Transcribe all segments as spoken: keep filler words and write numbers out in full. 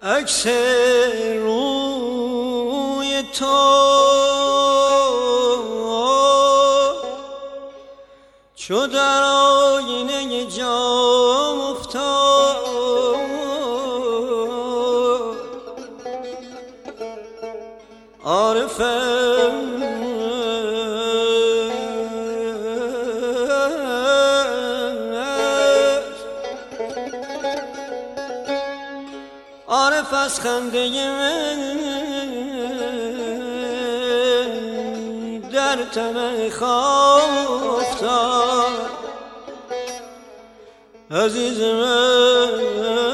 عکس روی تو چو در آینه جام افتاد، عارف عارف از خنده من در طمع خواب افتاد. عزیز من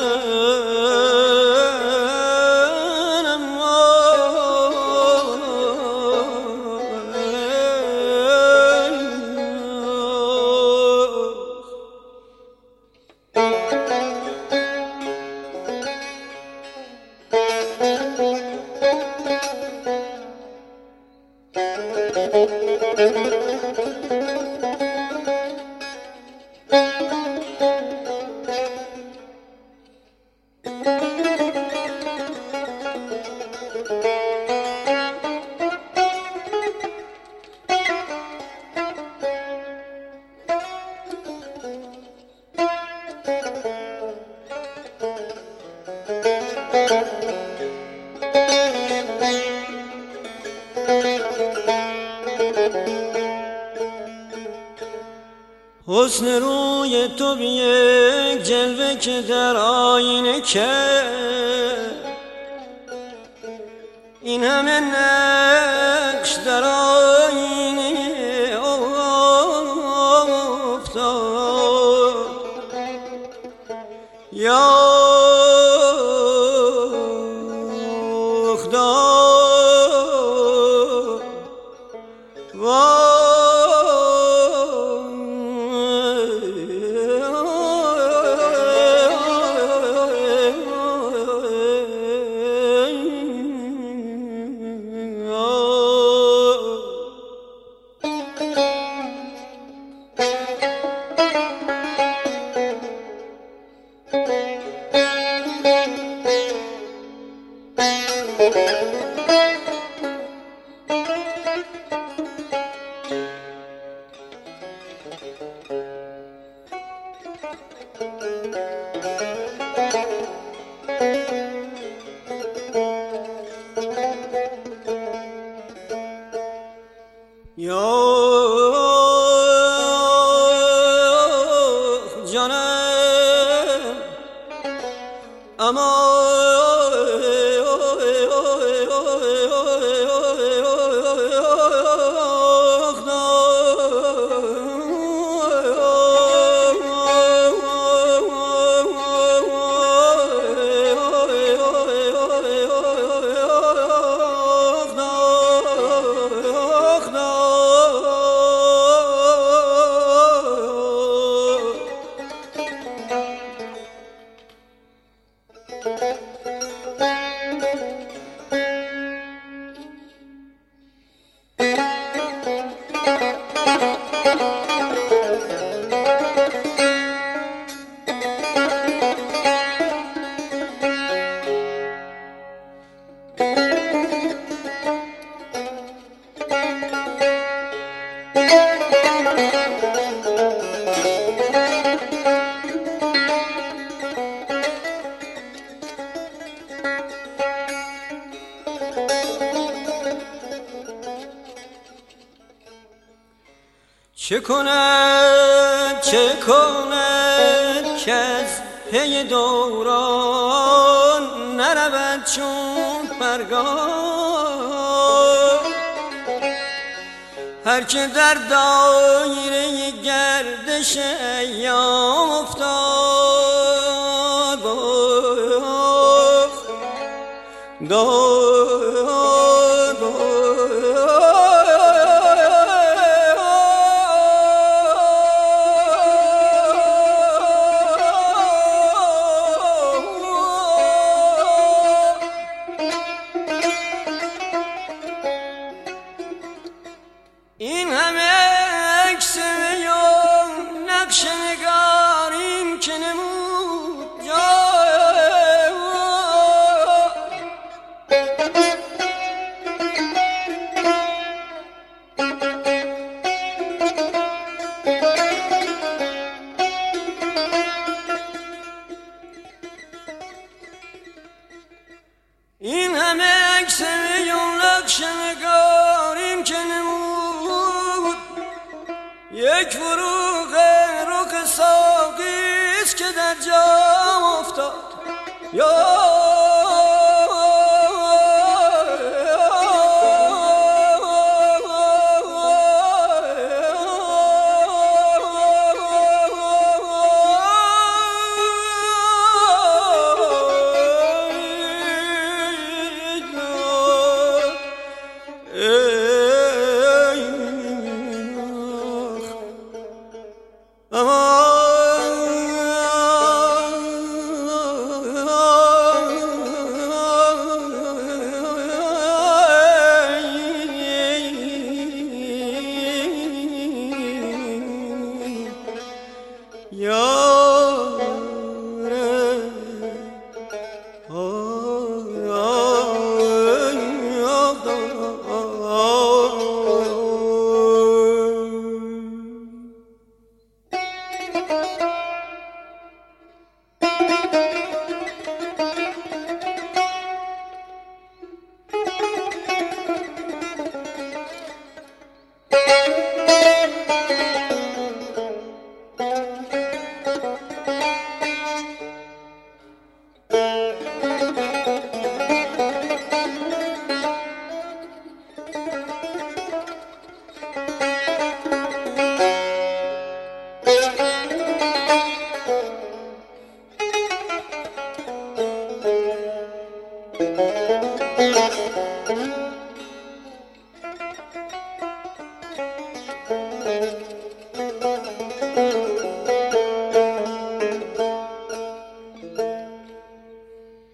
حسن روی تو بی یک جلوه که در آینه کرد، این همه نقش در آینه افتاد. یا خدا یا جانم اما چه کند چه کند که از پی دوران نرود چون پرگار، هر که در دایره گردش ایام افتاد. داد این همه عکس یا نقش نگارین که نمود جای این همه عکس میون نقش نگار این که نمود یک فروغ رخ ساقیست که در جام افتاد یا